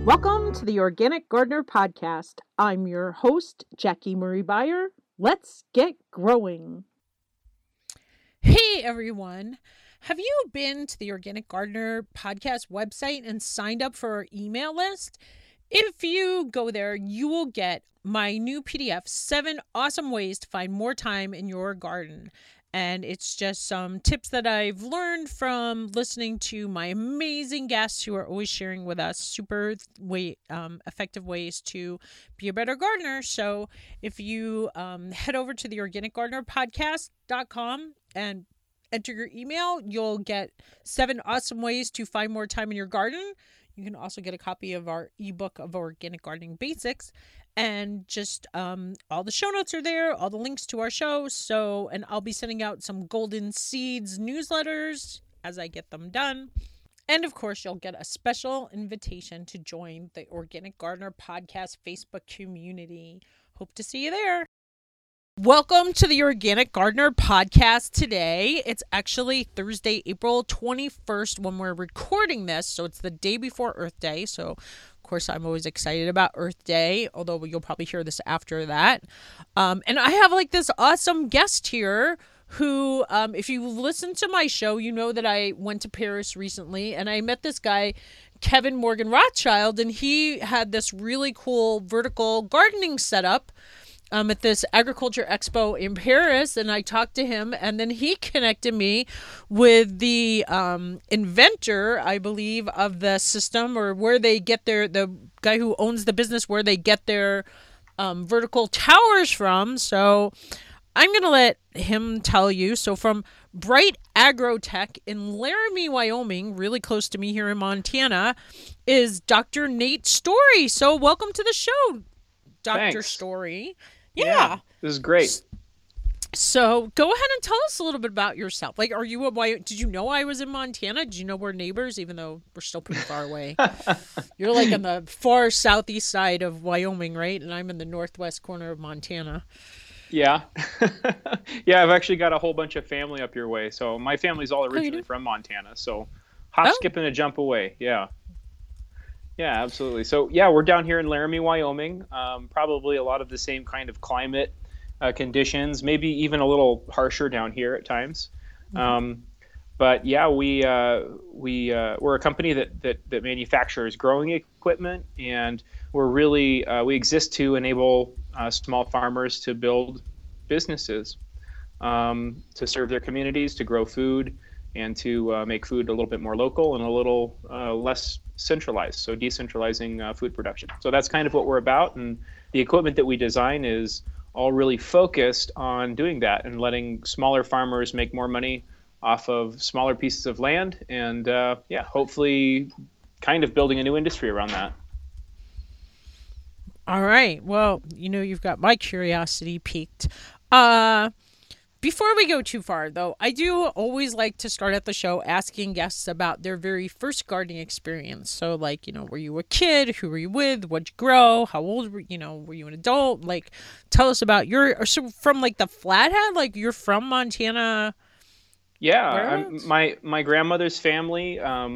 Welcome to the Organic Gardener Podcast. I'm your host, Jackie Marie Beyer. Let's get growing. Hey everyone. Have you been to the Organic Gardener Podcast website and signed up for our email list? If you go there, you will get my new PDF, 7 awesome ways to find more time in your garden. And it's just some tips that I've learned from listening to my amazing guests who are always sharing with us super effective ways to be a better gardener. So if you head over to the organicgardenerpodcast.com and enter your email, you'll get 7 awesome ways to find more time in your garden. You can also get a copy of our ebook of Organic Gardening Basics. And just all the show notes are there, all the links to our show. And I'll be sending out some Golden Seeds newsletters as I get them done. And of course, you'll get a special invitation to join the Organic Gardener Podcast Facebook community. Hope to see you there. Welcome to the Organic Gardener Podcast today. It's actually Thursday, April 21st when we're recording this. So it's the day before Earth Day. So of course, I'm always excited about Earth Day, although you'll probably hear this after that. And I have like this awesome guest here who, if you listen to my show, you know that I went to Paris recently and I met this guy, Kevin Morgan Rothschild, and he had this really cool vertical gardening setup at this agriculture expo in Paris, and I talked to him, and then he connected me with the inventor, I believe, of the system, or where they get the guy who owns the business, where they get their vertical towers from. So I'm going to let him tell you. So from Bright Agrotech in Laramie, Wyoming, really close to me here in Montana, is Dr. Nate Story. So welcome to the show, Dr. Thanks. Story. Yeah, this is great. So go ahead and tell us a little bit about yourself. Like, did you know I was in Montana? Did you know we're neighbors, even though we're still pretty far away? You're like on the far southeast side of Wyoming, right? And I'm in the northwest corner of Montana. Yeah. Yeah, I've actually got a whole bunch of family up your way. So my family's all originally from Montana. So hop, skip, and a jump away. Yeah. Yeah, absolutely. So yeah, we're down here in Laramie, Wyoming. Probably a lot of the same kind of climate conditions, maybe even a little harsher down here at times. But yeah, we're a company that manufactures growing equipment, and we exist to enable small farmers to build businesses, to serve their communities, to grow food, and to make food a little bit more local and a little less centralized, so decentralizing food production. So that's kind of what we're about, and the equipment that we design is all really focused on doing that and letting smaller farmers make more money off of smaller pieces of land, and hopefully kind of building a new industry around that. All right. Well, you've got my curiosity piqued. Before we go too far, though, I do always like to start at the show asking guests about their very first gardening experience. So, like, were you a kid? Who were you with? What'd you grow? How old were you? Were you an adult? Like, tell us about from like the Flathead. Like, you're from Montana. Yeah, my grandmother's family,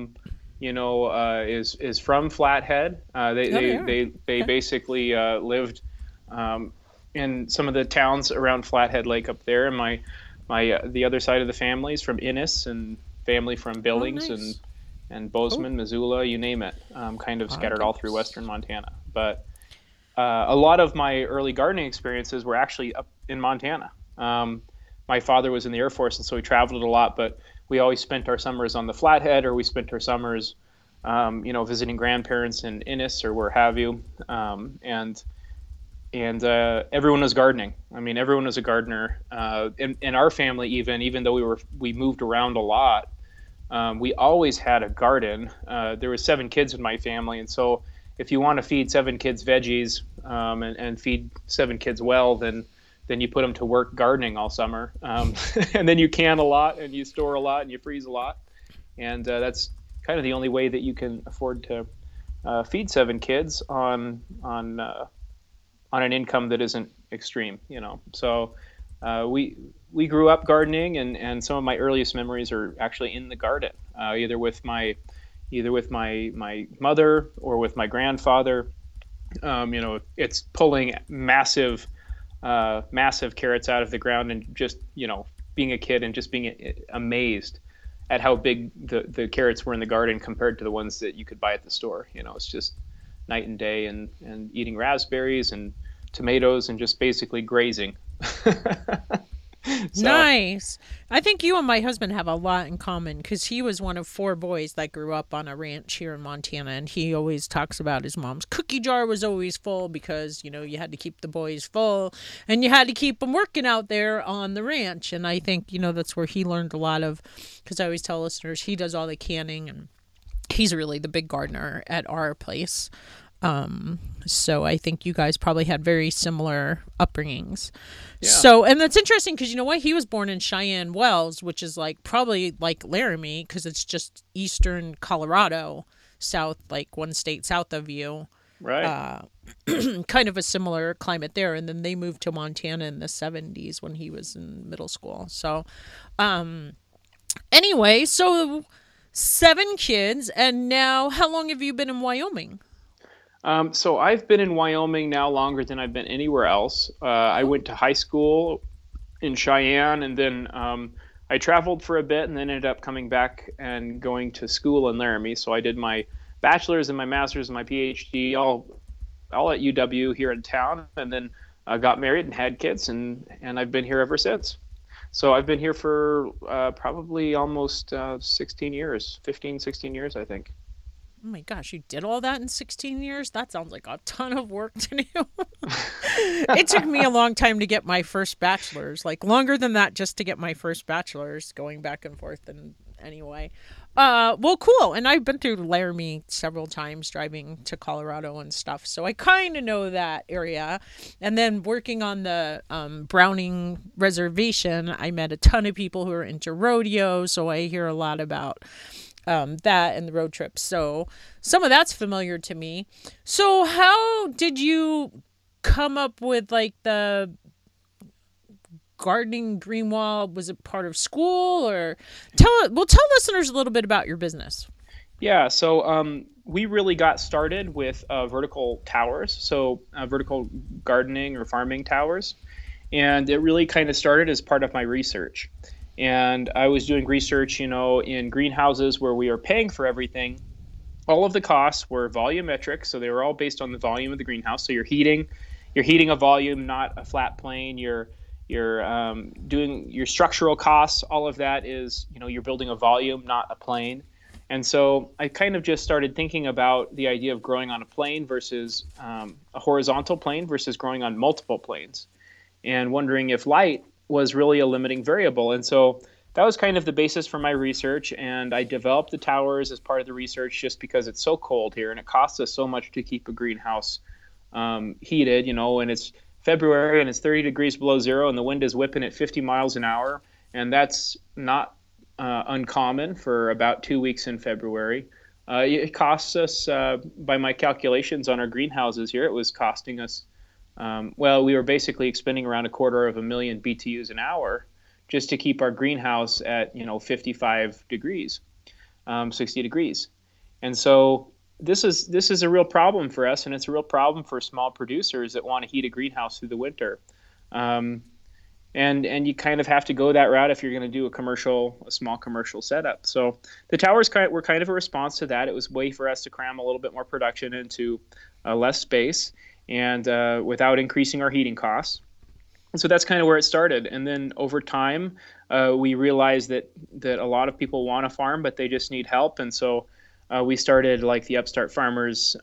is from Flathead. They basically lived in some of the towns around Flathead Lake up there, and the other side of the family is from Innis, and family from Billings. Oh, nice. and Bozeman, Missoula, you name it, kind of scattered all through western Montana. But a lot of my early gardening experiences were actually up in Montana. My father was in the Air Force, and so we traveled a lot, but we always spent our summers on the Flathead, or we spent our summers visiting grandparents in Innis or where have you. And everyone was gardening. I mean, everyone was a gardener. In our family, even though we moved around a lot, we always had a garden. There were 7 kids in my family, and so if you want to feed 7 kids veggies and feed 7 kids well, then you put them to work gardening all summer, and then you can a lot, and you store a lot, and you freeze a lot, and that's kind of the only way that you can afford to feed 7 kids on an income that isn't extreme, So we grew up gardening, and some of my earliest memories are actually in the garden, either with my either with my mother or with my grandfather. It's pulling massive carrots out of the ground, and just, being a kid and just being amazed at how big the carrots were in the garden compared to the ones that you could buy at the store. It's just night and day, and eating raspberries and tomatoes and just basically grazing. So, Nice. I think you and my husband have a lot in common because he was one of 4 boys that grew up on a ranch here in Montana. And he always talks about his mom's cookie jar was always full because, you had to keep the boys full and you had to keep them working out there on the ranch. And I think, that's where he learned a lot of, because I always tell listeners he does all the canning and he's really the big gardener at our place. So I think you guys probably had very similar upbringings. Yeah. So, and that's interesting because you know what? He was born in Cheyenne Wells, which is probably like Laramie because it's just eastern Colorado, south, like one state south of you. Right. Kind of a similar climate there. And then they moved to Montana in the 70s when he was in middle school. So, anyway, so 7 kids. And now how long have you been in Wyoming? So I've been in Wyoming now longer than I've been anywhere else. I went to high school in Cheyenne, and then I traveled for a bit and then ended up coming back and going to school in Laramie. So I did my bachelor's and my master's and my PhD all at UW here in town, and then got married and had kids, and I've been here ever since. So I've been here for probably almost 16 years, 15, 16 years, I think. Oh my gosh, you did all that in 16 years? That sounds like a ton of work to do. It took me a long time to get my first bachelor's, longer than that just to get my first bachelor's, going back and forth. And anyway, well, cool. And I've been through Laramie several times driving to Colorado and stuff. So I kind of know that area. And then working on the Browning Reservation, I met a ton of people who are into rodeo. So I hear a lot about that and the road trips. So some of that's familiar to me. So how did you come up with the gardening green wall? Was it part of school, or tell listeners a little bit about your business? Yeah. So we really got started with vertical towers. So vertical gardening or farming towers. And it really kind of started as part of my research. And I was doing research, in greenhouses where we are paying for everything. All of the costs were volumetric, so they were all based on the volume of the greenhouse. So you're heating a volume, not a flat plane. You're doing your structural costs. All of that is, you're building a volume, not a plane. And so I kind of just started thinking about the idea of growing on a plane versus a horizontal plane versus growing on multiple planes, and wondering if light was really a limiting variable. And so that was kind of the basis for my research. And I developed the towers as part of the research just because it's so cold here and it costs us so much to keep a greenhouse heated, and it's February and it's 30 degrees below zero and the wind is whipping at 50 miles an hour. And that's not uncommon for about 2 weeks in February. It costs us, by my calculations on our greenhouses here, it was costing us we were basically expending around 250,000 BTUs an hour just to keep our greenhouse at 55 degrees, 60 degrees. And so this is a real problem for us, and it's a real problem for small producers that want to heat a greenhouse through the winter. And you kind of have to go that route if you're going to do a small commercial setup. So the towers were kind of a response to that. It was a way for us to cram a little bit more production into less space, and without increasing our heating costs. And so that's kind of where it started. And then over time, we realized that a lot of people want to farm, but they just need help. And so we started the Upstart Farmers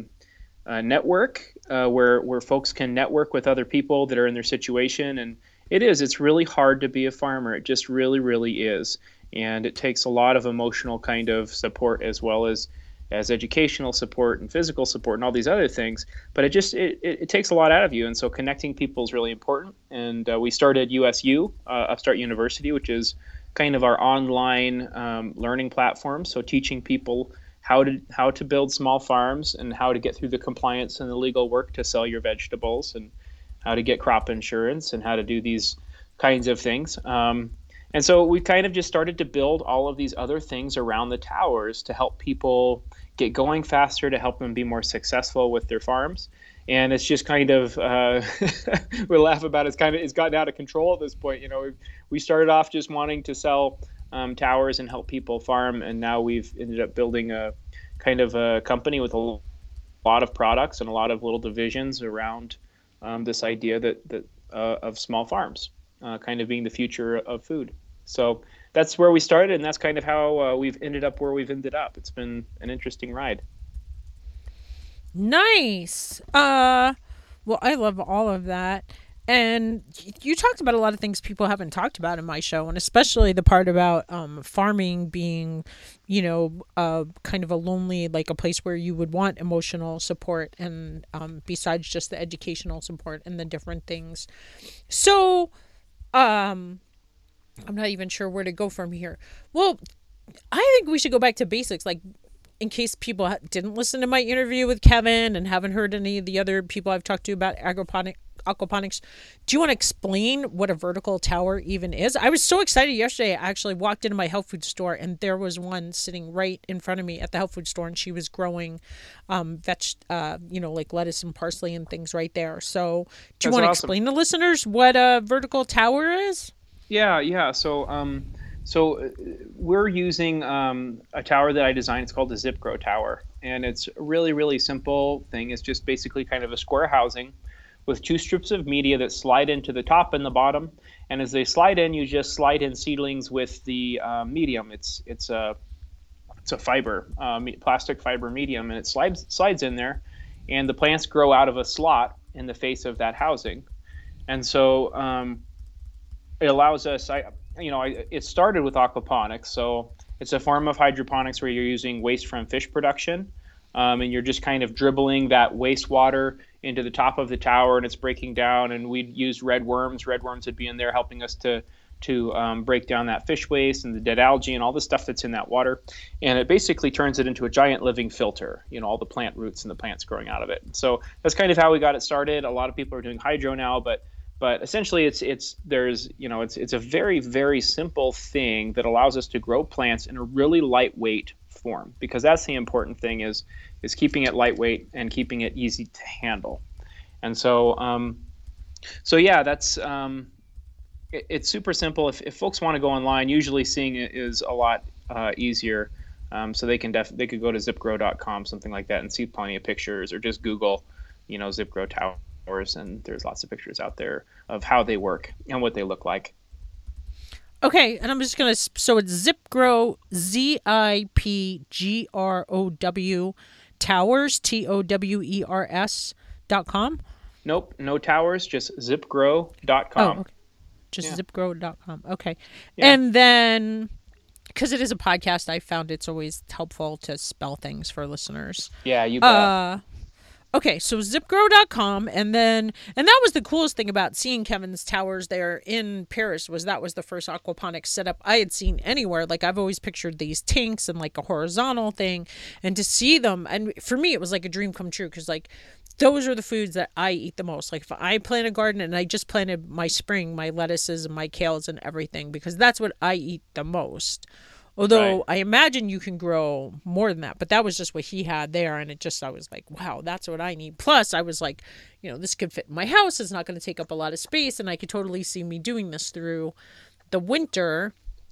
network, where folks can network with other people that are in their situation. And it's really hard to be a farmer. It just really, really is. And it takes a lot of emotional kind of support as well as educational support and physical support and all these other things, but it takes a lot out of you. And so connecting people is really important. And we started USU, Upstart University, which is kind of our online learning platform. So teaching people how to build small farms and how to get through the compliance and the legal work to sell your vegetables, and how to get crop insurance and how to do these kinds of things. And so we kind of just started to build all of these other things around the towers to help people get going faster, to help them be more successful with their farms. And it's just kind of we laugh about it's gotten out of control at this point. We started off just wanting to sell towers and help people farm, and now we've ended up building a kind of a company with a lot of products and a lot of little divisions around this idea that of small farms kind of being the future of food. So that's where we started, and that's kind of how we've ended up where we've ended up. It's been an interesting ride. Nice. Well, I love all of that. And you talked about a lot of things people haven't talked about in my show, and especially the part about farming being, kind of a lonely, like a place where you would want emotional support and besides just the educational support and the different things. So I'm not even sure where to go from here. Well, I think we should go back to basics, like in case people didn't listen to my interview with Kevin and haven't heard any of the other people I've talked to about aquaponics. Do you want to explain what a vertical tower even is? I was so excited yesterday. I actually walked into my health food store and there was one sitting right in front of me at the health food store, and she was growing like lettuce and parsley and things right there. So do you want to explain to listeners what a vertical tower is? Yeah. So we're using a tower that I designed. It's called the ZipGrow Tower, and it's a really, really simple thing. It's just basically kind of a square housing with two strips of media that slide into the top and the bottom. And as they slide in, you just slide in seedlings with the medium. It's a fiber, plastic fiber medium, and it slides in there, and the plants grow out of a slot in the face of that housing. And so it allows us. It started with aquaponics, so it's a form of hydroponics where you're using waste from fish production, and you're just kind of dribbling that wastewater into the top of the tower, and it's breaking down. And we'd use red worms. Red worms would be in there helping us to break down that fish waste and the dead algae and all the stuff that's in that water. And it basically turns it into a giant living filter, all the plant roots and the plants growing out of it. So that's kind of how we got it started. A lot of people are doing hydro now, but essentially it's a very, very simple thing that allows us to grow plants in a really lightweight form, because that's the important thing is keeping it lightweight and keeping it easy to handle. And so that's it's super simple. If folks want to go online, usually seeing it is a lot easier. So they could go to zipgrow.com, something like that, and see plenty of pictures, or just Google, ZipGrow towers, and there's lots of pictures out there of how they work and what they look like. Okay, and I'm just going to, so it's ZipGrow, ZipGrow towers, TOWERS.com? Nope, no towers, just zipgrow.com. Oh, okay. Just zipgrow.com. Okay. Yeah. And then, because it is a podcast, I found it's always helpful to spell things for listeners. Yeah, you bet. Okay, so zipgrow.com, and that was the coolest thing about seeing Kevin's towers there in Paris, was that was the first aquaponics setup I had seen anywhere. Like, I've always pictured these tanks and like a horizontal thing, and to see them, and for me it was like a dream come true, because like those are the foods that I eat the most. Like, if I plant a garden, and I just planted my lettuces and my kales and everything, because that's what I eat the most. Although, right, I imagine you can grow more than that, but that was just what he had there, and I was like, wow, that's what I need. Plus, I was like, this could fit in my house. It's not going to take up a lot of space, and I could totally see me doing this through the winter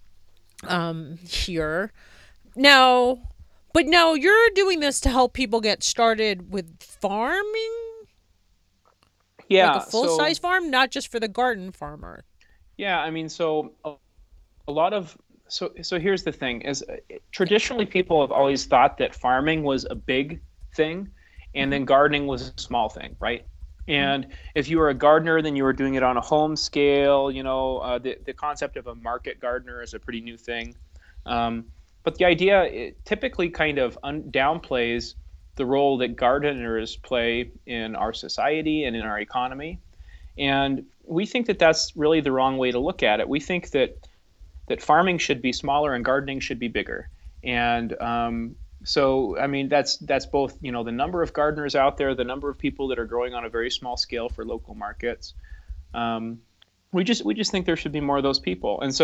here. Now you're doing this to help people get started with farming? Yeah. Like a full-size farm, not just for the garden farmer. Yeah, I mean, so a lot of... So here's the thing, is traditionally people have always thought that farming was a big thing and then gardening was a small thing, right? And if you were a gardener, then you were doing it on a home scale. The concept of a market gardener is a pretty new thing. But the idea, it typically kind of downplays the role that gardeners play in our society and in our economy. And we think that that's really the wrong way to look at it. We think that farming should be smaller and gardening should be bigger. And so, I mean, that's both, the number of gardeners out there, the number of people that are growing on a very small scale for local markets. We just think there should be more of those people. And so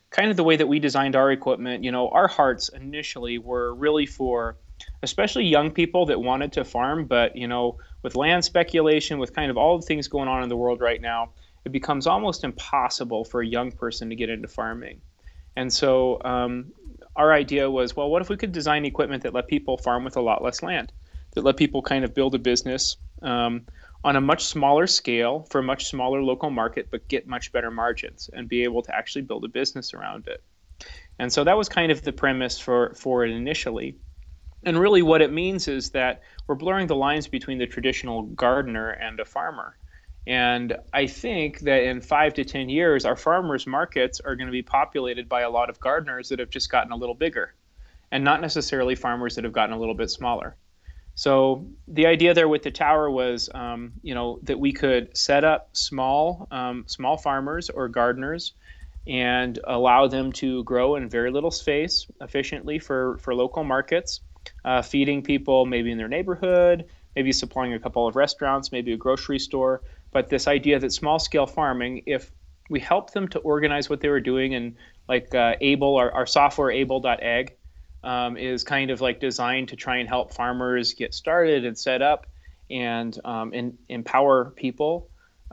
kind of the way that we designed our equipment, our hearts initially were really for especially young people that wanted to farm, but with land speculation, with kind of all the things going on in the world right now, it becomes almost impossible for a young person to get into farming. And so our idea was, well, what if we could design equipment that let people farm with a lot less land, that let people kind of build a business on a much smaller scale for a much smaller local market, but get much better margins and be able to actually build a business around it. And so that was kind of the premise for it initially. And really what it means is that we're blurring the lines between the traditional gardener and a farmer. And I think that in 5 to 10 years, our farmers markets are going to be populated by a lot of gardeners that have just gotten a little bigger, and not necessarily farmers that have gotten a little bit smaller. So the idea there with the tower was, that we could set up small farmers or gardeners and allow them to grow in very little space efficiently for local markets, feeding people maybe in their neighborhood, maybe supplying a couple of restaurants, maybe a grocery store. But this idea that small scale farming, if we help them to organize what they were doing, and like Able, our software Able.ag, is kind of like designed to try and help farmers get started and set up and empower people.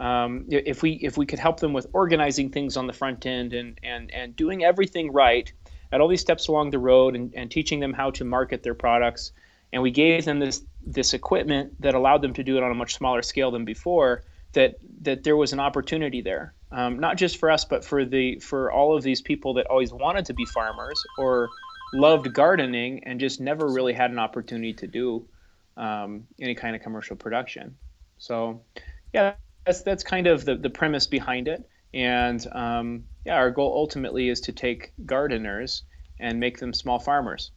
If we could help them with organizing things on the front end and doing everything right at all these steps along the road and teaching them how to market their products, and we gave them this equipment that allowed them to do it on a much smaller scale than before, that there was an opportunity there, not just for us, but for all of these people that always wanted to be farmers or loved gardening and just never really had an opportunity to do any kind of commercial production. So yeah, that's kind of the premise behind it. And our goal ultimately is to take gardeners and make them small farmers.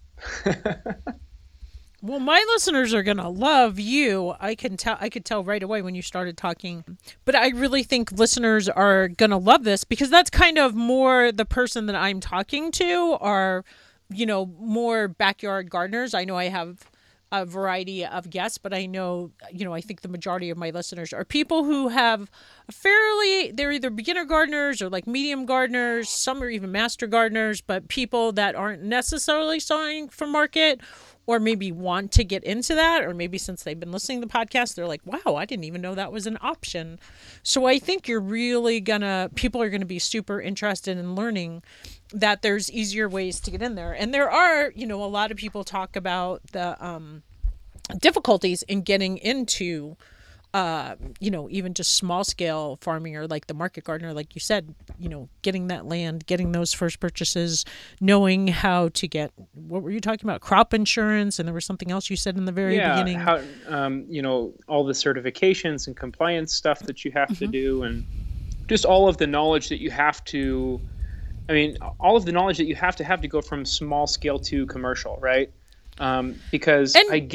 Well, my listeners are going to love you. I could tell right away when you started talking. But I really think listeners are going to love this, because that's kind of more the person that I'm talking to are, more backyard gardeners. I know I have a variety of guests, but I know, I think the majority of my listeners are people who have they're either beginner gardeners or like medium gardeners. Some are even master gardeners, but people that aren't necessarily selling for market, or maybe want to get into that, or maybe since they've been listening to the podcast, they're like, wow, I didn't even know that was an option. So I think people are going to be super interested in learning that there's easier ways to get in there. And there are, a lot of people talk about the difficulties in getting into even just small scale farming, or like the market gardener, like you said, getting that land, getting those first purchases, knowing how to get, what were you talking about? Crop insurance. And there was something else you said in the very beginning. How, all the certifications and compliance stuff that you have to do, and just all of the knowledge that you have to, all of the knowledge that you have to go from small scale to commercial, right? Because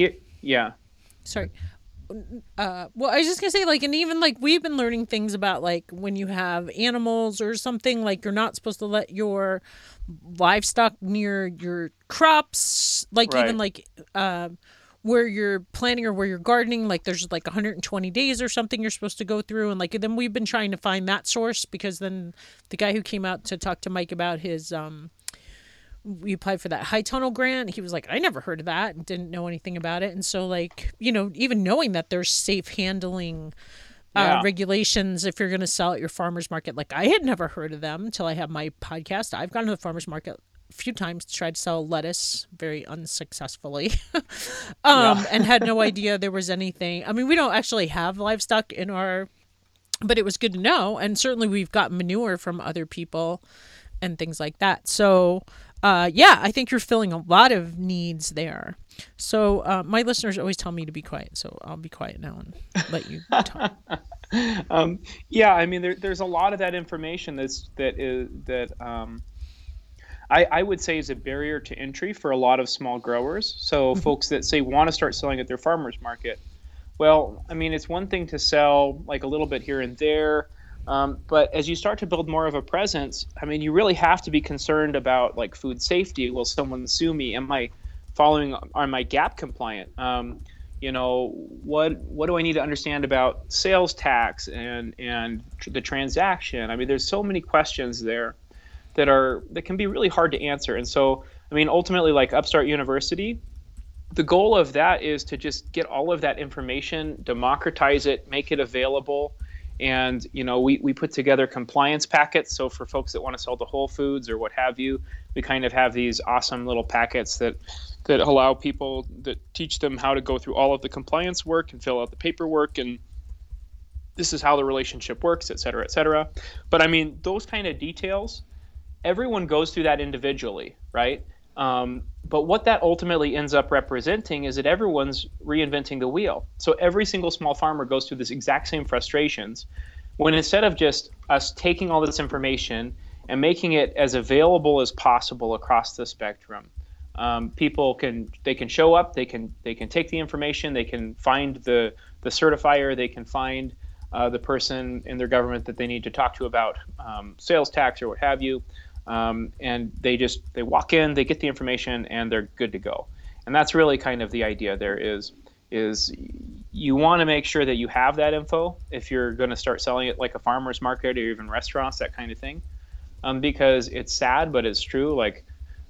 Sorry. Well, I was just gonna say, and even we've been learning things about when you have animals or something, you're not supposed to let your livestock near your crops, right. Even where you're planting or where you're gardening, there's 120 days or something you're supposed to go through, and then we've been trying to find that source, because then the guy who came out to talk to Mike about his we applied for that high tunnel grant. He was like, I never heard of that and didn't know anything about it. And so even knowing that there's safe handling regulations if you're going to sell at your farmer's market, I had never heard of them until I have my podcast. I've gone to the farmer's market a few times to try to sell lettuce, very unsuccessfully, and had no idea there was anything. We don't actually have livestock in but it was good to know. And certainly we've got manure from other people and things like that. So I think you're filling a lot of needs there. So my listeners always tell me to be quiet, so I'll be quiet now and let you talk. There's a lot of that information that I would say is a barrier to entry for a lot of small growers. So folks that say want to start selling at their farmer's market. Well, it's one thing to sell a little bit here and there. But as you start to build more of a presence, you really have to be concerned about food safety. Will someone sue me? Am I GAP compliant? What do I need to understand about sales tax and the transaction? There's so many questions there that can be really hard to answer. And so, I mean, ultimately, like Upstart University, the goal of that is to just get all of that information, democratize it, make it available. And, we put together compliance packets. So for folks that want to sell to Whole Foods or what have you, we kind of have these awesome little packets that allow people, that teach them how to go through all of the compliance work and fill out the paperwork. And this is how the relationship works, et cetera, et cetera. But I mean, those kind of details, everyone goes through that individually, right? But what that ultimately ends up representing is that everyone's reinventing the wheel. So every single small farmer goes through this exact same frustrations, when instead of just us taking all this information and making it as available as possible across the spectrum, people can show up, they can take the information, they can find the certifier, they can find the person in their government that they need to talk to about sales tax or what have you. And they walk in, they get the information, and they're good to go. And that's really kind of the idea there is you want to make sure that you have that info if you're going to start selling it like a farmer's market or even restaurants, that kind of thing. Because it's sad, but it's true. Like,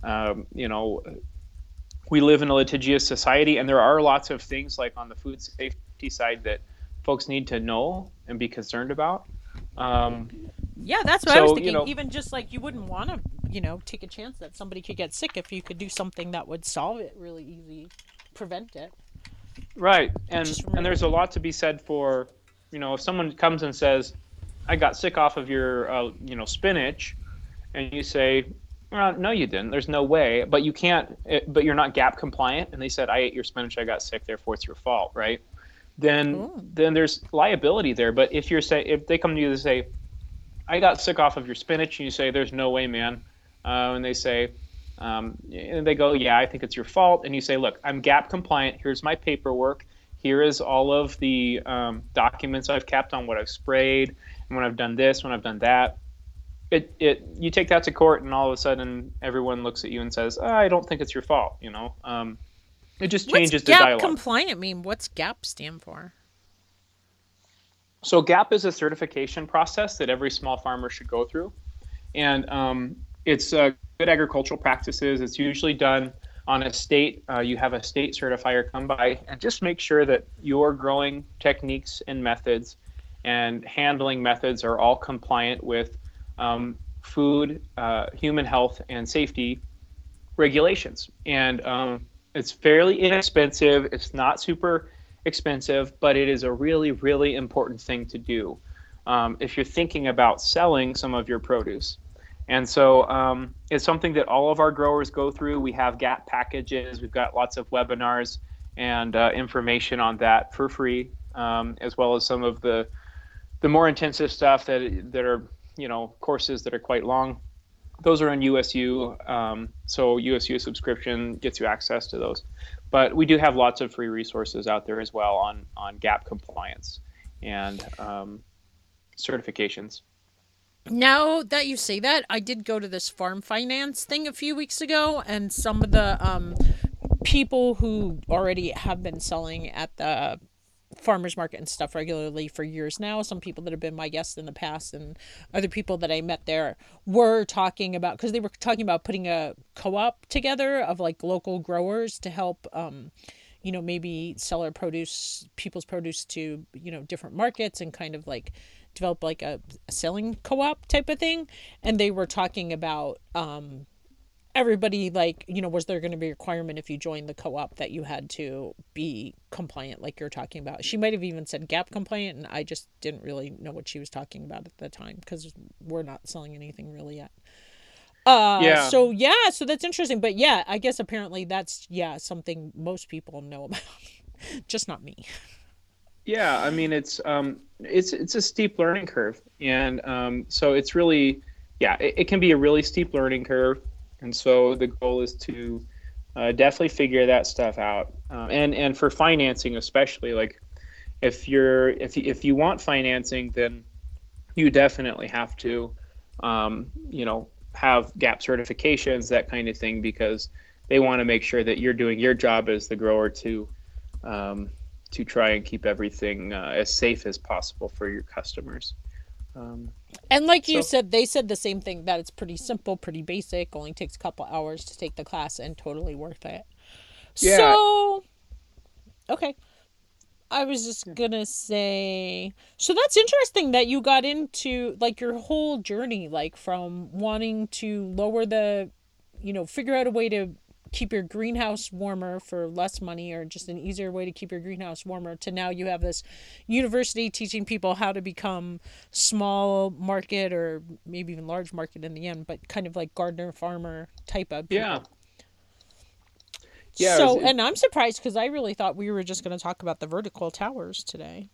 we live in a litigious society, and there are lots of things like on the food safety side that folks need to know and be concerned about. Yeah, that's what I was thinking. Even just like you wouldn't want to, take a chance that somebody could get sick if you could do something that would solve it really easy, prevent it. Right. And there's a lot to be said for, if someone comes and says, I got sick off of your, spinach, and you say, well, no, you didn't. There's no way. But you can't, but you're not GAP compliant. And they said, I ate your spinach, I got sick, therefore it's your fault, right? Then there's liability there. But if they come to you and say, I got sick off of your spinach, and you say, there's no way, man. And they say, and they go, yeah, I think it's your fault. And you say, look, I'm GAP compliant. Here's my paperwork. Here is all of the documents I've kept on what I've sprayed, and when I've done this, when I've done that. You take that to court, and all of a sudden everyone looks at you and says, I don't think it's your fault. It just changes the dialogue. What's GAP compliant mean? What's GAP stand for? So GAP is a certification process that every small farmer should go through. And it's good agricultural practices. It's usually done on a state. You have a state certifier come by and just make sure that your growing techniques and methods and handling methods are all compliant with food, human health, and safety regulations. And it's fairly inexpensive. It's not super expensive, but it is a really, really important thing to do if you're thinking about selling some of your produce. And so it's something that all of our growers go through. We have GAP packages. We've got lots of webinars and information on that for free, as well as some of the more intensive stuff that are, courses that are quite long. Those are on USU. So USU subscription gets you access to those. But we do have lots of free resources out there as well on GAP compliance and certifications. Now that you say that, I did go to this farm finance thing a few weeks ago, and some of the people who already have been selling at the farmers market and stuff regularly for years now, some people that have been my guests in the past and other people that I met there were talking about, because they were talking about putting a co-op together of like local growers to help maybe sell people's produce to different markets and kind of like develop like a selling co-op type of thing. And they were talking about everybody, like, was there going to be a requirement if you joined the co-op that you had to be compliant like you're talking about? She might have even said GAP compliant, and I just didn't really know what she was talking about at the time because we're not selling anything really yet. So that's interesting. But yeah, I guess apparently that's something most people know about, just not me. Yeah, I mean it's a steep learning curve, and so it's really it can be a really steep learning curve. And so the goal is to definitely figure that stuff out. And for financing, especially, like if you want financing, then you definitely have to, have GAP certifications, that kind of thing, because they want to make sure that you're doing your job as the grower to try and keep everything as safe as possible for your customers. And like you So said, they said the same thing, that it's pretty simple, pretty basic, only takes a couple hours to take the class and totally worth it. yeah, So, okay. I was just gonna say, so that's interesting that you got into like your whole journey, like from wanting to lower the, figure out a way to keep your greenhouse warmer for less money or just an easier way to keep your greenhouse warmer, to now you have this university teaching people how to become small market or maybe even large market in the end, but kind of like gardener farmer type of yeah, people. yeah. It was, So, and I'm surprised because I really thought we were just going to talk about the vertical towers today.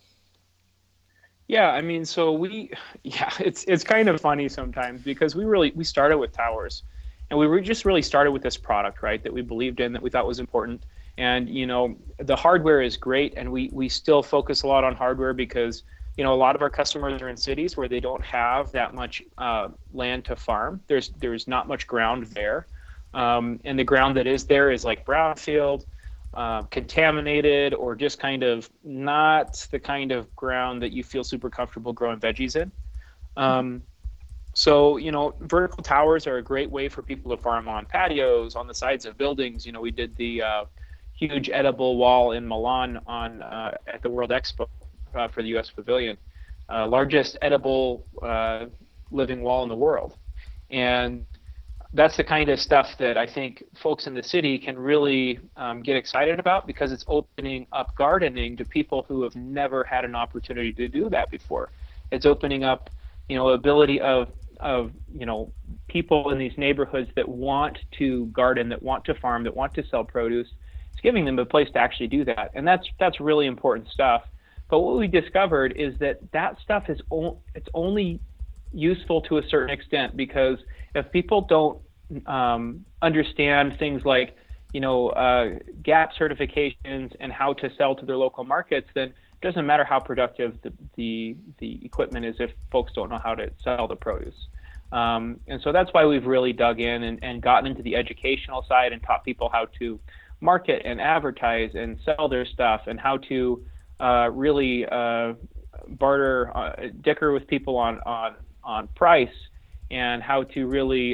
yeah, I mean, so yeah, it's kind of funny sometimes because we started with towers, and we were just really started with this product, right? That we believed in, that we thought was important, and the hardware is great, and we still focus a lot on hardware because a lot of our customers are in cities where they don't have that much land to farm. There's not much ground there, and the ground that is there is like brownfield, contaminated, or just kind of not the kind of ground that you feel super comfortable growing veggies in. Um, so, vertical towers are a great way for people to farm on patios, on the sides of buildings. We did the huge edible wall in Milan at the World Expo for the U.S. Pavilion, largest edible living wall in the world. And that's the kind of stuff that I think folks in the city can really get excited about, because it's opening up gardening to people who have never had an opportunity to do that before. It's opening up, ability of people in these neighborhoods that want to garden, that want to farm, that want to sell produce. It's giving them a place to actually do that, and that's really important stuff. But what we discovered is that stuff it's only useful to a certain extent, because if people don't understand things like GAP certifications and how to sell to their local markets, then it doesn't matter how productive the equipment is if folks don't know how to sell the produce. And so that's why we've really dug in and gotten into the educational side and taught people how to market and advertise and sell their stuff, and how to really dicker with people on price, and how to really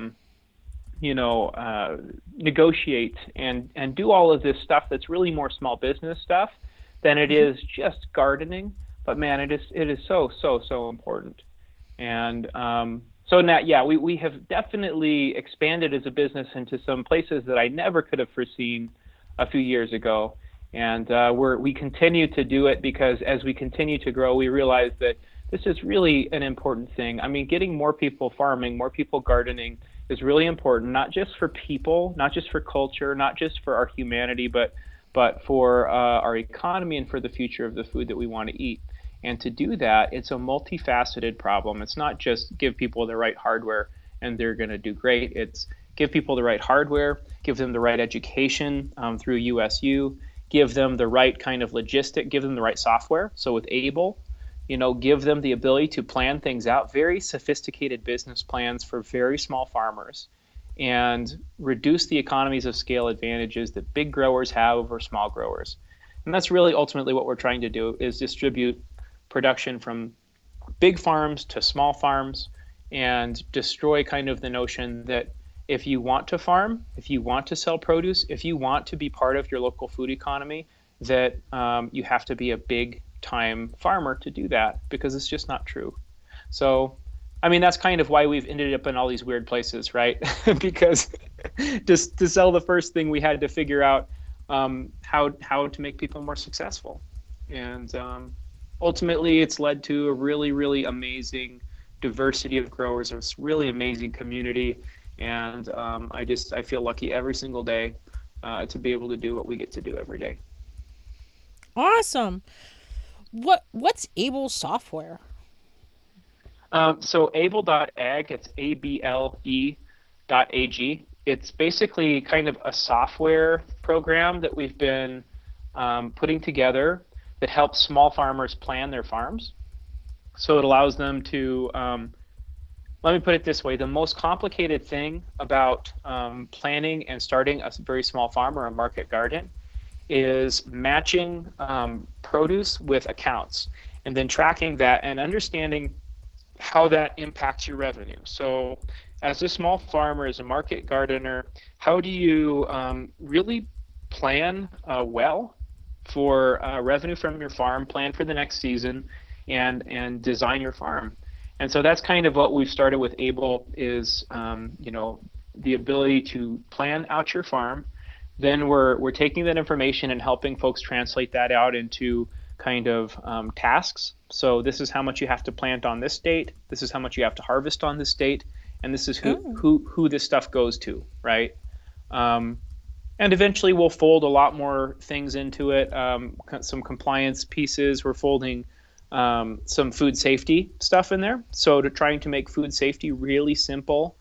negotiate and do all of this stuff that's really more small business stuff than it is just gardening. But man, it is so important. And so now, yeah, we have definitely expanded as a business into some places that I never could have foreseen a few years ago. And we continue to do it, because as we continue to grow, we realize that this is really an important thing. I mean, getting more people farming, more people gardening is really important, not just for people, not just for culture, not just for our humanity, but for our economy and for the future of the food that we want to eat. And to do that, it's a multifaceted problem. It's not just give people the right hardware and they're going to do great. It's give people the right hardware, give them the right education through USU, give them the right kind of logistic, give them the right software. So with Able, give them the ability to plan things out, very sophisticated business plans for very small farmers, and reduce the economies of scale advantages that big growers have over small growers. And that's really ultimately what we're trying to do, is distribute production from big farms to small farms, and destroy kind of the notion that if you want to farm, if you want to sell produce, if you want to be part of your local food economy, that you have to be a big time farmer to do that, because it's just not true. So, I mean, that's kind of why we've ended up in all these weird places, right? Because just to sell the first thing, we had to figure out how to make people more successful. And ultimately, it's led to a really, really amazing diversity of growers, a really amazing community. And I feel lucky every single day to be able to do what we get to do every day. Awesome. What's Able software? So able.ag, it's able.ag. It's basically kind of a software program that we've been putting together that helps small farmers plan their farms. So it allows them to, let me put it this way, the most complicated thing about planning and starting a very small farm or a market garden is matching produce with accounts. and then tracking that and understanding how that impacts your revenue. So as a small farmer, as a market gardener, how do you really plan well for revenue from your farm, plan for the next season, and design your farm? And so that's kind of what we've started with Able is, the ability to plan out your farm. Then we're taking that information and helping folks translate that out into kind of tasks. So this is how much you have to plant on this date. This is how much you have to harvest on this date, and this is who this stuff goes to, right? And eventually we'll fold a lot more things into it. Some compliance pieces. We're folding some food safety stuff in there. So trying to make food safety really simple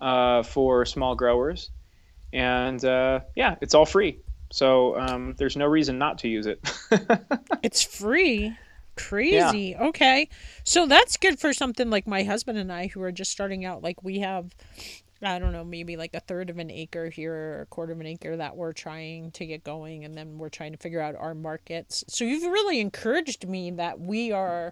for small growers. And it's all free. So there's no reason not to use it. It's free. Crazy. Yeah. Okay. So that's good for something like my husband and I who are just starting out. Like we have, I don't know, maybe like a third of an acre here or a quarter of an acre that we're trying to get going. And then we're trying to figure out our markets. So you've really encouraged me that we are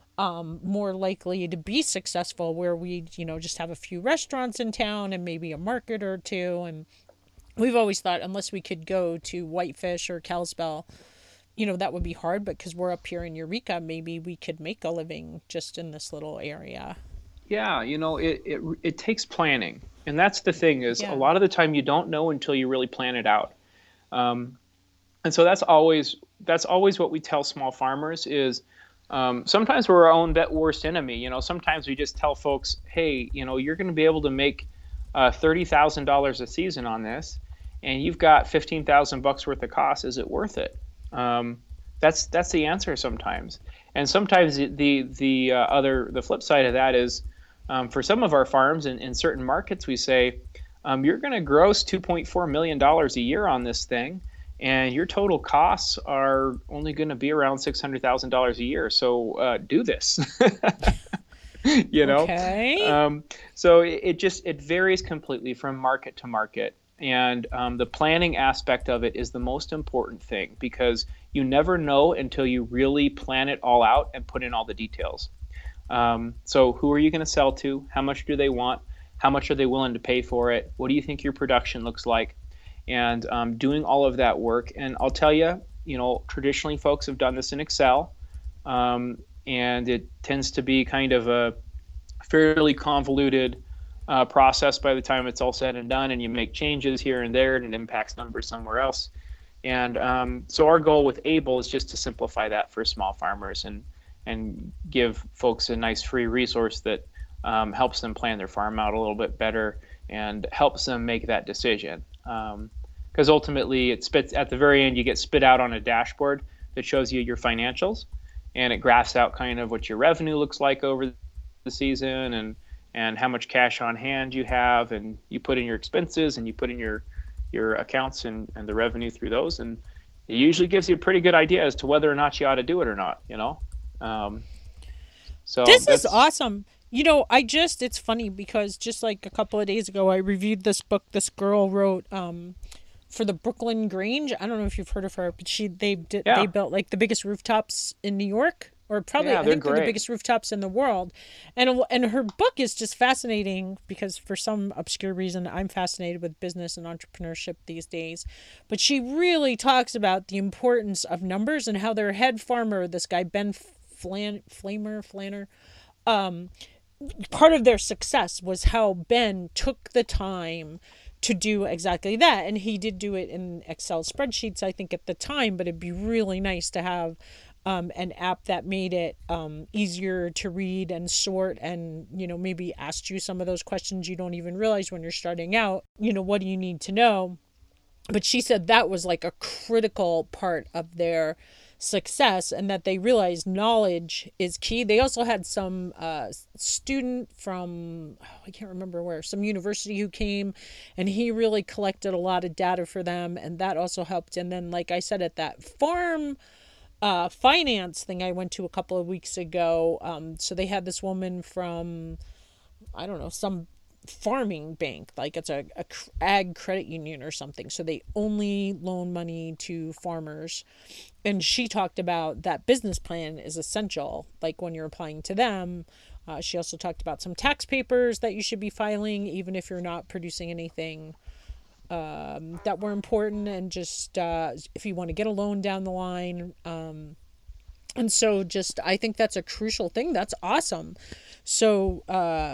more likely to be successful where we, just have a few restaurants in town and maybe a market or two. And we've always thought unless we could go to Whitefish or Kalispell, that would be hard. But because we're up here in Eureka, maybe we could make a living just in this little area. Yeah, it takes planning. And that's the thing is a lot of the time you don't know until you really plan it out. And so that's always what we tell small farmers is sometimes we're our own worst enemy. Sometimes we just tell folks, hey, you're going to be able to make $30,000 a season on this, and you've got $15,000 worth of costs. Is it worth it? That's the answer sometimes. And sometimes the flip side of that is for some of our farms in certain markets, we say you're going to gross $2.4 million a year on this thing, and your total costs are only going to be around $600,000 a year. So do this. Okay. So it varies completely from market to market. And the planning aspect of it is the most important thing because you never know until you really plan it all out and put in all the details. So who are you going to sell to? How much do they want? How much are they willing to pay for it? What do you think your production looks like? And doing all of that work. And I'll tell you, traditionally folks have done this in Excel. And it tends to be kind of a fairly convoluted process by the time it's all said and done, and you make changes here and there, and it impacts numbers somewhere else. And so our goal with Able is just to simplify that for small farmers and give folks a nice free resource that helps them plan their farm out a little bit better and helps them make that decision. Because ultimately, it spits at the very end, you get spit out on a dashboard that shows you your financials, and it graphs out kind of what your revenue looks like over the season and how much cash on hand you have, and you put in your expenses and you put in your accounts and the revenue through those, and it usually gives you a pretty good idea as to whether or not you ought to do it or not. So this is awesome. It's funny because just like a couple of days ago, I reviewed this book this girl wrote for the Brooklyn Grange. I don't know if you've heard of her, but they built like the biggest rooftops in New York, or probably I think they're the biggest rooftops in the world. And her book is just fascinating because for some obscure reason I'm fascinated with business and entrepreneurship these days. But she really talks about the importance of numbers and how their head farmer, this guy Ben Flanner, part of their success was how Ben took the time to do exactly that. And he did do it in Excel spreadsheets, I think, at the time, but it'd be really nice to have an app that made it easier to read and sort and, maybe asked you some of those questions you don't even realize when you're starting out. What do you need to know? But she said that was like a critical part of their success and that they realized knowledge is key. They also had some student from, I can't remember where, some university who came, and he really collected a lot of data for them, and that also helped. And then, like I said, at that farm finance thing I went to a couple of weeks ago, so they had this woman from, I don't know, some farming bank, like it's a ag credit union or something, so they only loan money to farmers. And she talked about that business plan is essential, like when you're applying to them. She also talked about some tax papers that you should be filing even if you're not producing anything that were important, and just if you want to get a loan down the line. And so just I think that's a crucial thing. That's awesome. So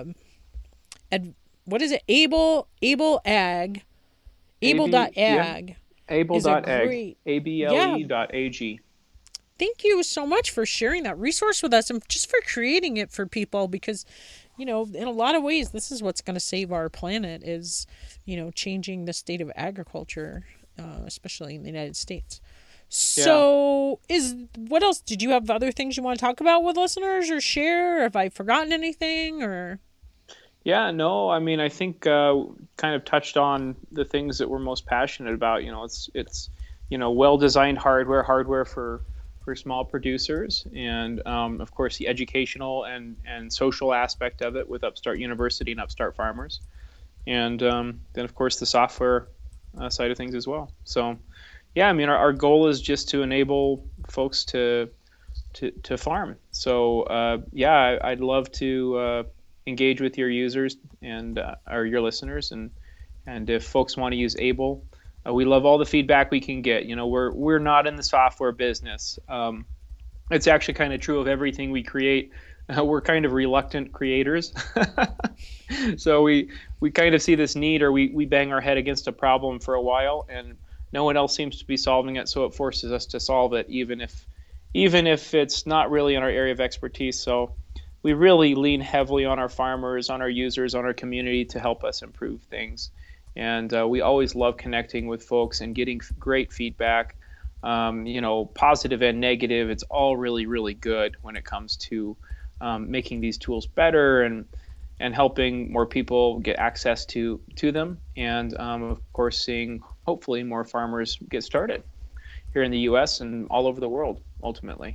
what is it? Able.ag. Able.ag. Able.ag. ABLE.ag. Yeah. Thank you so much for sharing that resource with us and just for creating it for people, because, you know, in a lot of ways, this is what's going to save our planet is, you know, changing the state of agriculture, especially in the United States. So what else? Did you have other things you want to talk about with listeners or share? Have I forgotten anything or? Yeah, no, I mean, I think kind of touched on the things that we're most passionate about. You know, it's you know, well-designed hardware for small producers, and of course the educational and social aspect of it with Upstart University and Upstart Farmers, and then of course the software side of things as well. So yeah, I mean, our goal is just to enable folks to farm. So yeah, I'd love to engage with your users and or your listeners, and if folks want to use Able, we love all the feedback we can get. You know, we're not in the software business. It's actually kind of true of everything we create. We're kind of reluctant creators. So we kind of see this need, or we bang our head against a problem for a while, and no one else seems to be solving it. So it forces us to solve it, even if it's not really in our area of expertise. So we really lean heavily on our farmers, on our users, on our community to help us improve things. And we always love connecting with folks and getting great feedback, you know, positive and negative. It's all really, really good when it comes to making these tools better and helping more people get access to them. And of course, seeing hopefully more farmers get started here in the U.S. and all over the world, ultimately.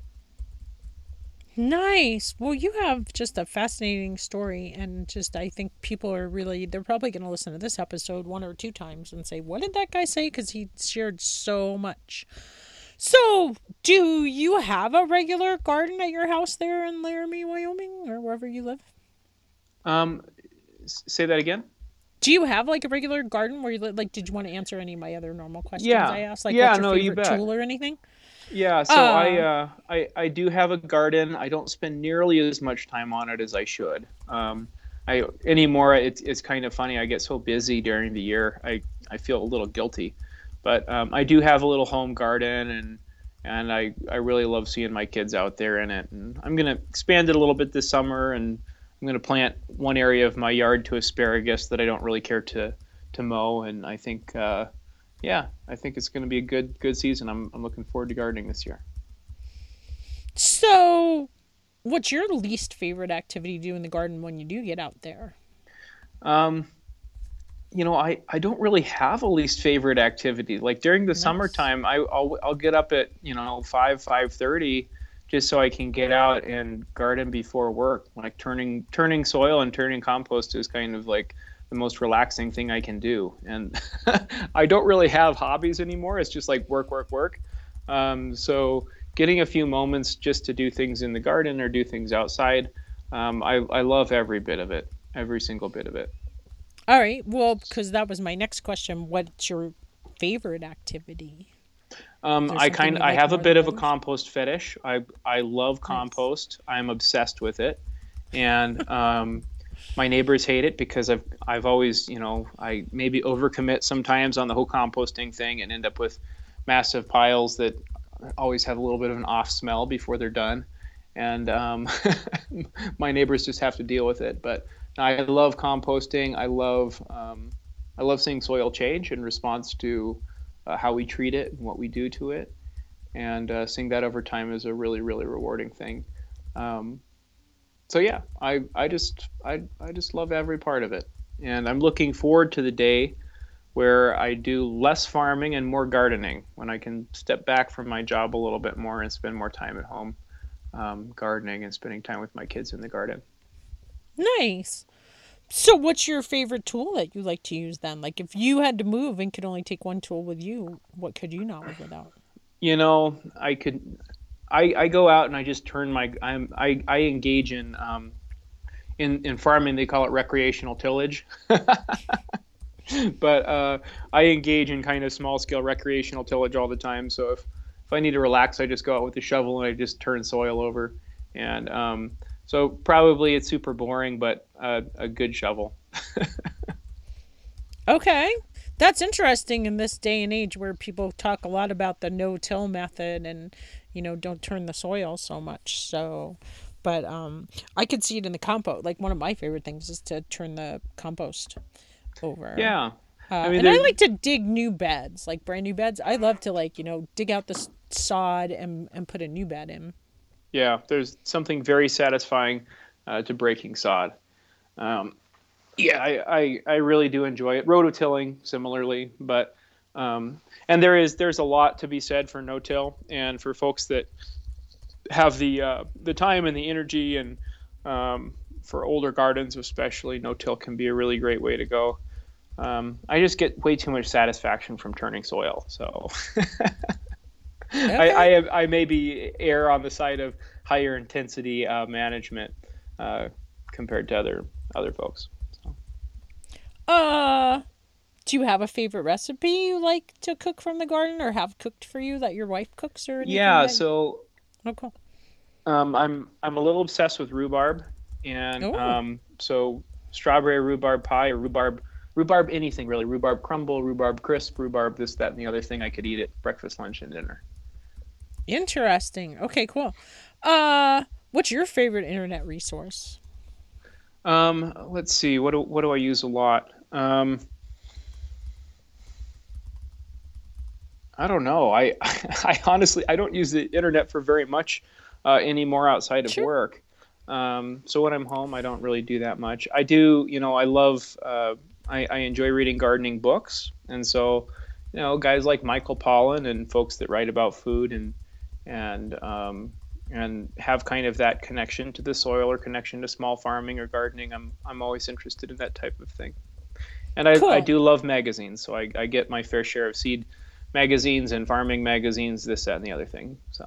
Nice. Well, you have just a fascinating story, and just I think people are they're probably going to listen to this episode 1 or 2 times and say, what did that guy say? Because he shared so much. So do you have a regular garden at your house there in Laramie, Wyoming, or wherever you live? Say that again. Do you have like a regular garden where you live? Like, did you want to answer any of my other normal questions I asked? Like, what's your favorite tool or anything? Yeah, so I do have a garden. I don't spend nearly as much time on it as I should. Anymore. It's kind of funny. I get so busy during the year. I feel a little guilty, but I do have a little home garden, and I really love seeing my kids out there in it. And I'm gonna expand it a little bit this summer, and I'm gonna plant one area of my yard to asparagus that I don't really care to mow. And I think. Yeah, I think it's going to be a good season. I'm looking forward to gardening this year. So, what's your least favorite activity to do in the garden when you do get out there? You know, I don't really have a least favorite activity. Like during the summertime, I'll get up at 5:30 just so I can get out and garden before work. Like turning soil and turning compost is kind of like the most relaxing thing I can do. And I don't really have hobbies anymore. It's just like work. So getting a few moments just to do things in the garden or do things outside, I love every bit of it, every single bit of it. All right. Well, because that was my next question. What's your favorite activity? I have a bit of a compost fetish. I love compost. I'm obsessed with it. And my neighbors hate it because I've always, I maybe overcommit sometimes on the whole composting thing and end up with massive piles that always have a little bit of an off smell before they're done. And my neighbors just have to deal with it. But I love composting. I love seeing soil change in response to how we treat it and what we do to it. And seeing that over time is a really, really rewarding thing. So yeah, I just love every part of it, and I'm looking forward to the day where I do less farming and more gardening, when I can step back from my job a little bit more and spend more time at home, gardening and spending time with my kids in the garden. Nice. So what's your favorite tool that you like to use then? Like if you had to move and could only take one tool with you, what could you not live without? I go out and I just turn I engage in farming. They call it recreational tillage. But I engage in kind of small scale recreational tillage all the time. So if I need to relax, I just go out with a shovel and I just turn soil over. And so probably it's super boring, but a good shovel. Okay. That's interesting in this day and age where people talk a lot about the no-till method and, don't turn the soil so much. So, but I could see it in the compost. Like one of my favorite things is to turn the compost over. Yeah. And I like to dig new beds, like brand new beds. I love to dig out the sod and put a new bed in. Yeah, there's something very satisfying to breaking sod. Yeah, I really do enjoy it. Rototilling similarly, but and there's a lot to be said for no-till, and for folks that have the time and the energy, and for older gardens especially, no-till can be a really great way to go. I just get way too much satisfaction from turning soil, so Okay. I maybe err on the side of higher intensity management compared to other folks. So. Do you have a favorite recipe you like to cook from the garden or have cooked for you that your wife cooks or anything Yeah, that? so Oh, cool. I'm a little obsessed with rhubarb, and Oh, so strawberry rhubarb pie or rhubarb anything really, rhubarb crumble, rhubarb crisp, rhubarb this, that, and the other thing I could eat at breakfast, lunch, and dinner. interesting. Okay, cool. What's your favorite internet resource? Let's see, what do I use a lot? I don't know. I honestly I don't use the internet for very much anymore outside of Sure. work. So when I'm home, I don't really do that much. I do, I love, I enjoy reading gardening books, and so, guys like Michael Pollan and folks that write about food and have kind of that connection to the soil or connection to small farming or gardening. I'm always interested in that type of thing. And I Cool. do love magazines, so I get my fair share of seed magazines and farming magazines, this, that, and the other thing. So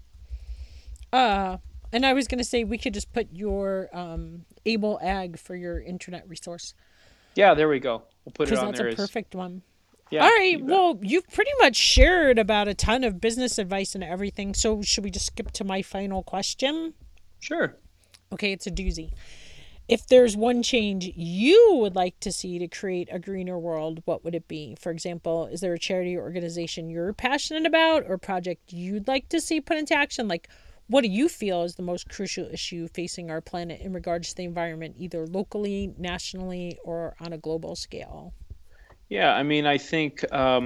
Uh, and I was gonna say we could just put your Able Ag for your internet resource yeah, there we go. We'll put it because on that's a there as perfect one. All yeah, right. you bet. Well, you've pretty much shared about a ton of business advice and everything. So should we just skip to my final question? Sure. Okay, it's a doozy. If there's one change you would like to see to create a greener world, what would it be? For example, is there a charity or organization you're passionate about or project you'd like to see put into action? Like, what do you feel is the most crucial issue facing our planet in regards to the environment, either locally, nationally, or on a global scale? Yeah, I mean, I think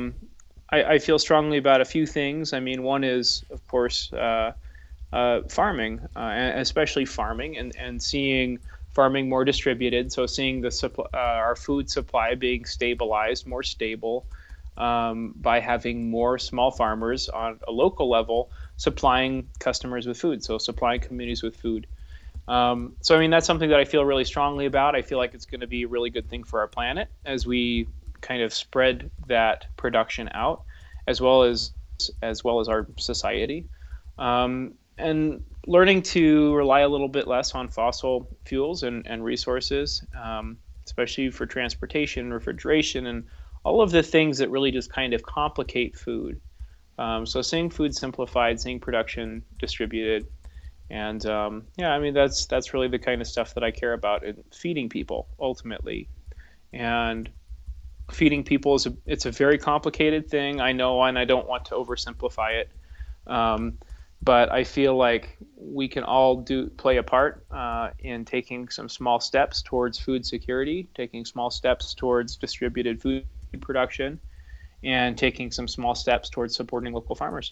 I feel strongly about a few things. I mean, one is, of course, farming, and especially farming, and seeing farming more distributed. So seeing our food supply being stabilized, more stable, by having more small farmers on a local level supplying customers with food. So supplying communities with food. So I mean, that's something that I feel really strongly about. I feel like it's going to be a really good thing for our planet as we kind of spread that production out, as well as our society. And learning to rely a little bit less on fossil fuels and resources, especially for transportation, refrigeration, and all of the things that really just kind of complicate food. So seeing food simplified, seeing production distributed, and yeah, I mean that's really the kind of stuff that I care about in feeding people ultimately. And feeding people it's a very complicated thing. I know, and I don't want to oversimplify it. Um, but I feel like we can all play a part in taking some small steps towards food security, taking small steps towards distributed food production, and taking some small steps towards supporting local farmers.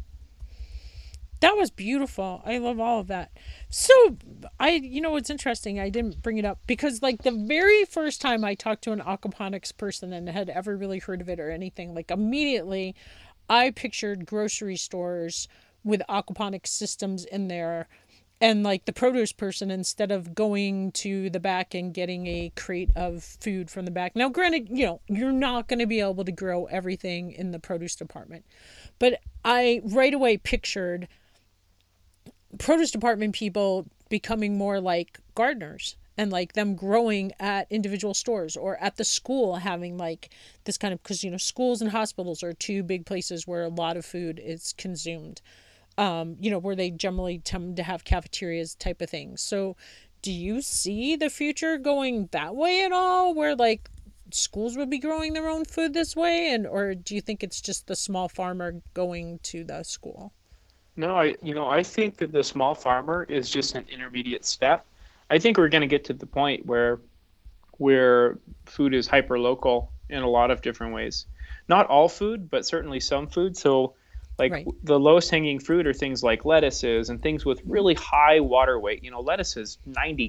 That was beautiful. I love all of that. So, what's interesting, I didn't bring it up because, like, the very first time I talked to an aquaponics person and had ever really heard of it or anything, like, immediately I pictured grocery stores with aquaponics systems in there And like the produce person, instead of going to the back and getting a crate of food from the back. Now, granted, you're not going to be able to grow everything in the produce department. But I right away pictured produce department people becoming more like gardeners, and like them growing at individual stores or at the school, having like this kind of, because schools and hospitals are two big places where a lot of food is consumed, where they generally tend to have cafeterias type of things. So do you see the future going that way at all, where like schools would be growing their own food this way, or do you think it's just the small farmer going to the school? No, I think that the small farmer is just an intermediate step. I think we're going to get to the point where food is hyper local in a lot of different ways. Not all food, but certainly some food. So like Right. the lowest hanging fruit are things like lettuces and things with really high water weight. Lettuce is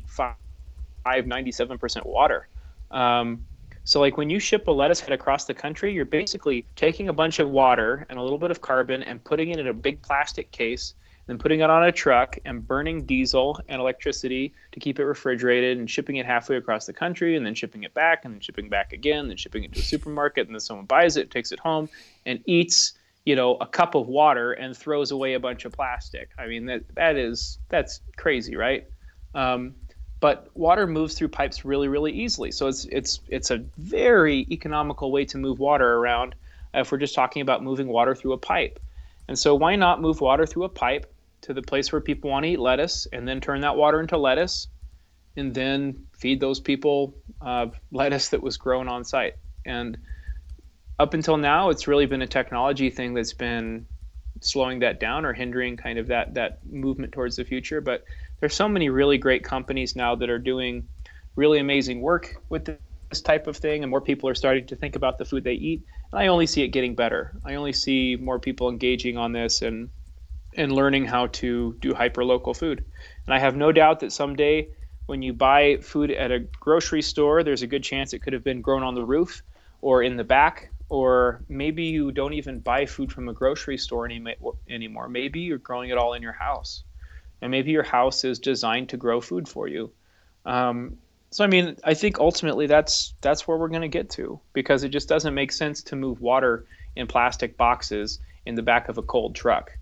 97% water. So like when you ship a lettuce head across the country, you're basically taking a bunch of water and a little bit of carbon and putting it in a big plastic case, then putting it on a truck and burning diesel and electricity to keep it refrigerated and shipping it halfway across the country, and then shipping it back and then shipping back again, then shipping it to a supermarket, and then someone buys it, takes it home and eats, a cup of water and throws away a bunch of plastic. I mean, that's crazy, right? But water moves through pipes really, really easily. So it's a very economical way to move water around if we're just talking about moving water through a pipe. And so why not move water through a pipe to the place where people want to eat lettuce, and then turn that water into lettuce, and then feed those people lettuce that was grown on site. And up until now, it's really been a technology thing that's been slowing that down or hindering kind of that movement towards the future. But there's so many really great companies now that are doing really amazing work with this type of thing, and more people are starting to think about the food they eat. And I only see it getting better. I only see more people engaging on this and learning how to do hyper local food. And I have no doubt that someday when you buy food at a grocery store, there's a good chance it could have been grown on the roof or in the back, or maybe you don't even buy food from a grocery store anymore. Maybe you're growing it all in your house, and maybe your house is designed to grow food for you. So I mean, I think ultimately that's where we're going to get to, because it just doesn't make sense to move water in plastic boxes in the back of a cold truck.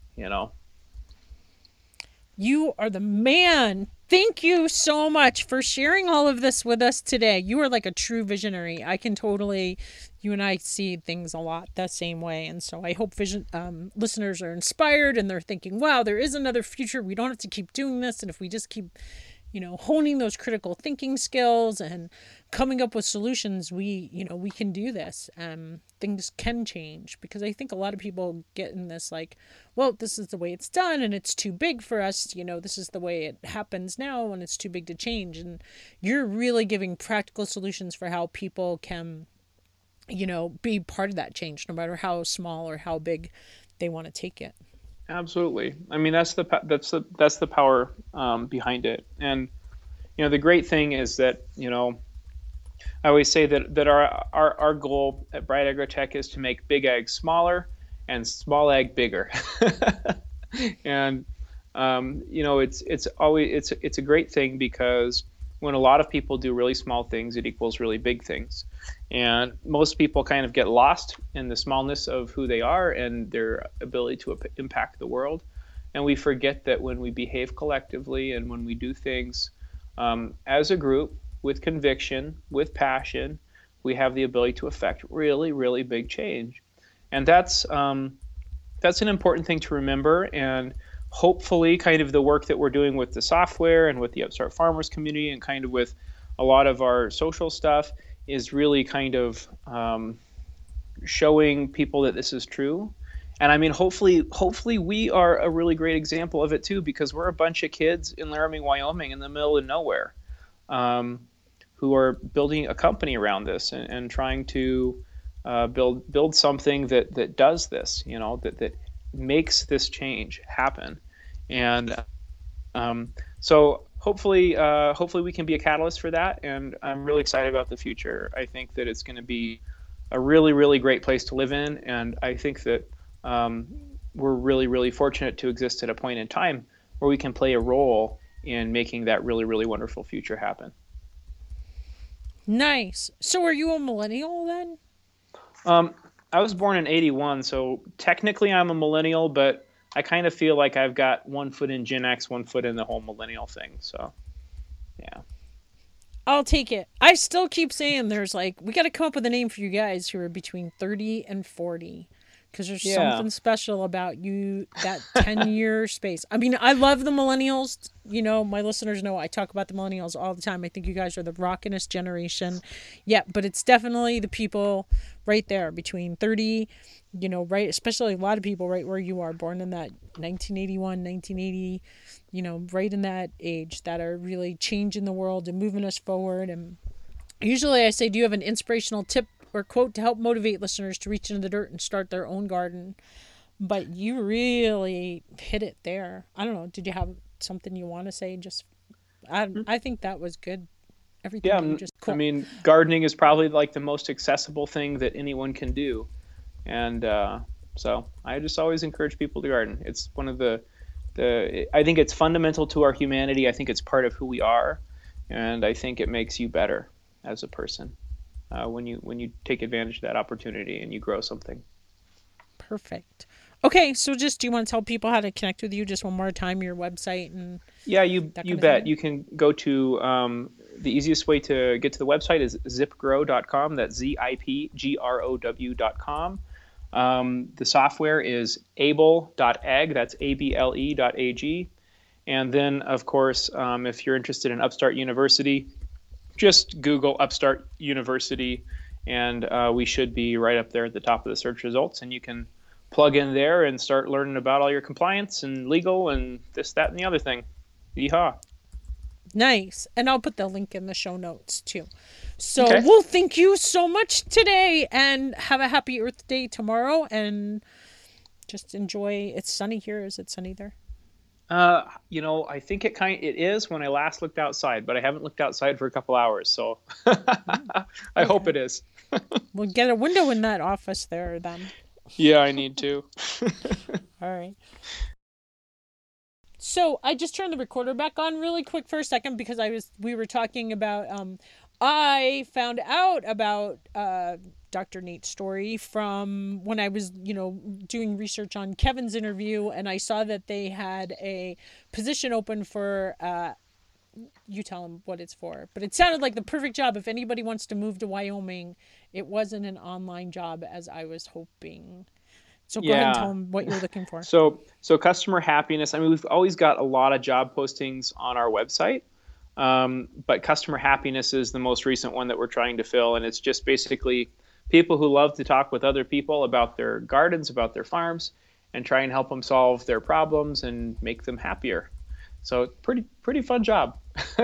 You are the man. Thank you so much for sharing all of this with us today. You are like a true visionary. You and I see things a lot the same way. And so I hope listeners are inspired and they're thinking, wow, there is another future. We don't have to keep doing this. And if we just keep, honing those critical thinking skills and coming up with solutions, we can do this. Things can change, because I think a lot of people get in this like, well, this is the way it's done and it's too big for us. This is the way it happens now and it's too big to change. And you're really giving practical solutions for how people can, be part of that change, no matter how small or how big they want to take it. Absolutely. I mean, that's the power behind it. And the great thing is that I always say that our goal at Bright Agrotech is to make big ag smaller and small ag bigger. And it's a great thing, because when a lot of people do really small things, it equals really big things. And most people kind of get lost in the smallness of who they are and their ability to impact the world. And we forget that when we behave collectively and when we do things as a group with conviction, with passion, we have the ability to affect really, really big change. And that's an important thing to remember. And hopefully kind of the work that we're doing with the software and with the Upstart Farmers community and kind of with a lot of our social stuff is really kind of showing people that this is true. And I mean, hopefully we are a really great example of it too, because we're a bunch of kids in Laramie, Wyoming, in the middle of nowhere, who are building a company around this and trying to build something that does this, that makes this change happen. And so hopefully we can be a catalyst for that. And I'm really excited about the future. I think that it's going to be a really, really great place to live in. And I think that we're really, really fortunate to exist at a point in time where we can play a role in making that really, really wonderful future happen. Nice. So are you a millennial then? I was born in 81, so technically I'm a millennial, but I kind of feel like I've got one foot in Gen X, one foot in the whole millennial thing. So, yeah. I'll take it. I still keep saying we got to come up with a name for you guys who are between 30 and 40. Because there's something special about you, that 10-year space. I mean, I love the millennials. You know, my listeners know I talk about the millennials all the time. I think you guys are the rockinest generation. Yeah, but it's definitely the people right there between 30, right, especially a lot of people right where you are, born in that 1981, 1980, right in that age that are really changing the world and moving us forward. And usually I say, do you have an inspirational tip or quote to help motivate listeners to reach into the dirt and start their own garden? But you really hit it there. I don't know. Did you have something you want to say? I think that was good. Everything. Yeah, cool. I mean, gardening is probably like the most accessible thing that anyone can do, and so I just always encourage people to garden. It's one of I think it's fundamental to our humanity. I think it's part of who we are, and I think it makes you better as a person. When you take advantage of that opportunity and you grow something. Perfect. Okay, so do you want to tell people how to connect with you just one more time, your website and you bet. You can go to the easiest way to get to the website is zipgrow.com. That's ZIPGROW.com. The software is able.ag. That's able.ag. And then, of course, if you're interested in Upstart University, just Google Upstart University, and we should be right up there at the top of the search results. And you can plug in there and start learning about all your compliance and legal and this, that, and the other thing. Yeehaw. Nice. And I'll put the link in the show notes too. So Well, thank you so much today, and have a happy Earth Day tomorrow, and just enjoy. It's sunny here. Is it sunny there? I think it is when I last looked outside, but I haven't looked outside for a couple hours, so I hope it is. We'll get a window in that office there then. Yeah, I need to. All right. So I just turned the recorder back on really quick for a second because we were talking about I found out about Dr. Nate's story from when I was, doing research on Kevin's interview, and I saw that they had a position open for you tell him what it's for. But it sounded like the perfect job if anybody wants to move to Wyoming. It wasn't an online job as I was hoping. So go ahead and tell them what you're looking for. So customer happiness. I mean, we've always got a lot of job postings on our website, but customer happiness is the most recent one that we're trying to fill. And it's just basically people who love to talk with other people about their gardens, about their farms, and try and help them solve their problems and make them happier. So pretty fun job.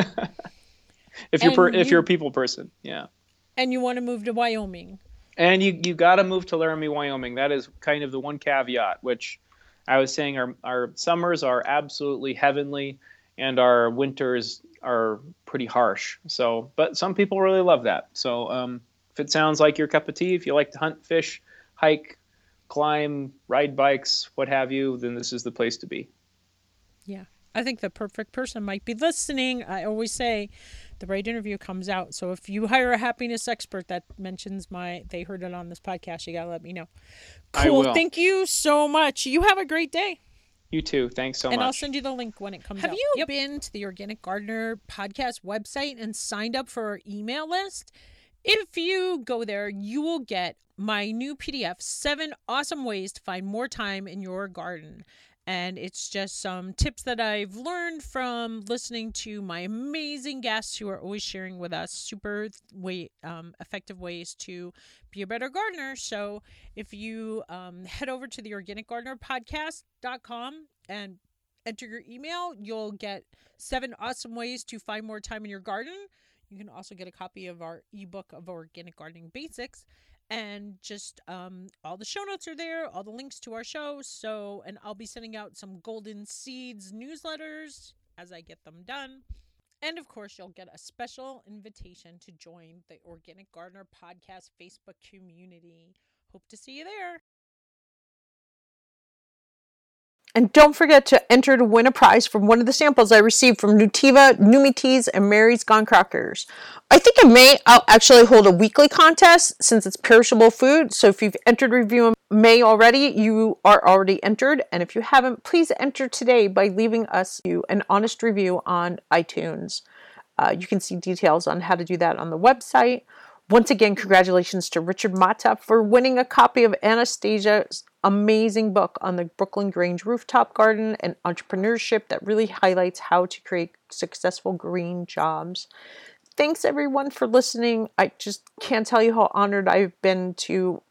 if you're a people person, yeah. And you want to move to Wyoming. And you got to move to Laramie, Wyoming. That is kind of the one caveat, which I was saying our summers are absolutely heavenly and our winters are pretty harsh. So, but some people really love that. So if it sounds like your cup of tea, if you like to hunt, fish, hike, climb, ride bikes, what have you, then this is the place to be. Yeah. I think the perfect person might be listening. I always say the right interview comes out. So if you hire a happiness expert that mentions they heard it on this podcast, you got to let me know. Cool. I will. Thank you so much. You have a great day. You too. Thanks so much. And I'll send you the link when it comes out. Have you been to the Organic Gardener podcast website and signed up for our email list? If you go there, you will get my new PDF, 7 awesome ways to find more time in your garden. And it's just some tips that I've learned from listening to my amazing guests who are always sharing with us super effective ways to be a better gardener. So if you head over to the organicgardenerpodcast.com and enter your email, you'll get 7 awesome ways to find more time in your garden. You can also get a copy of our ebook of Organic Gardening Basics. And just all the show notes are there, all the links to our show. So, and I'll be sending out some Golden Seeds newsletters as I get them done. And of course, you'll get a special invitation to join the Organic Gardener Podcast Facebook community. Hope to see you there. And don't forget to enter to win a prize from one of the samples I received from Nutiva, Numi Teas, and Mary's Gone Crackers. I think I'll actually hold a weekly contest since it's perishable food. So if you've entered review in May already, you are already entered. And if you haven't, please enter today by leaving us an honest review on iTunes. You can see details on how to do that on the website. Once again, congratulations to Richard Mata for winning a copy of Anastasia's amazing book on the Brooklyn Grange rooftop garden and entrepreneurship that really highlights how to create successful green jobs. Thanks everyone for listening. I just can't tell you how honored I've been to